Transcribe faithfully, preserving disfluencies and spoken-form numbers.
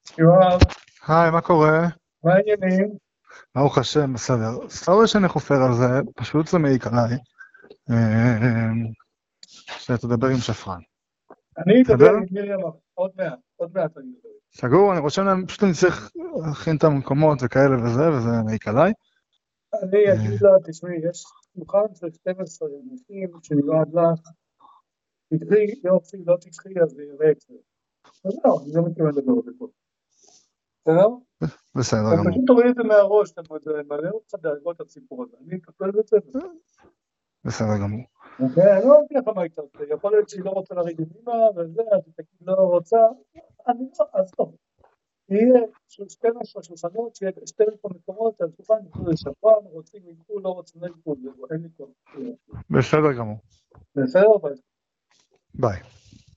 יואב, היי, מה קורה? מה העניינים? ברוך השם, בסדר. סתם שאני חופר על זה, פשוט זה מעיק עליי. אה, שתדבר עם שפרן. אני אדבר בסדר? עם מרים עוד מעט, עוד מעט אני אדבר. סגור, אני רושם להם, פשוט אני צריך להכין את המקומות וכאלה וזה, וזה מעיק עליי. אני אה, אגיד לה, תשמעי, יש שולחן של שתים עשרה אנשים שמיועד לך, תקחי, יופי, לא תקחי, אז זה יראה אצלך. אז לא, אני לא מתכוון לדבר על זה פה. בסדר? בסדר אתה גמור. פשוט תוריד את זה מהראש, אתה מעלה אותך דאגות את הסיפור הזה. אני אטפל בזה. בסדר גמור. אוקיי, אני לא יודע לך מה הייתה, יכול להיות שהיא לא רוצה לריב עם אמא, וזה, אז היא תגיד לא רוצה, אני לא, אז טוב. יהיה של שתים עשרה שולחנות, שיהיה שתים עשרה מקומות, על שולחן יתנו לשפרן, רוצים יקחו, לא רוצים לא יקחו, אין לי כל. בסדר גמור. בסדר? ביי.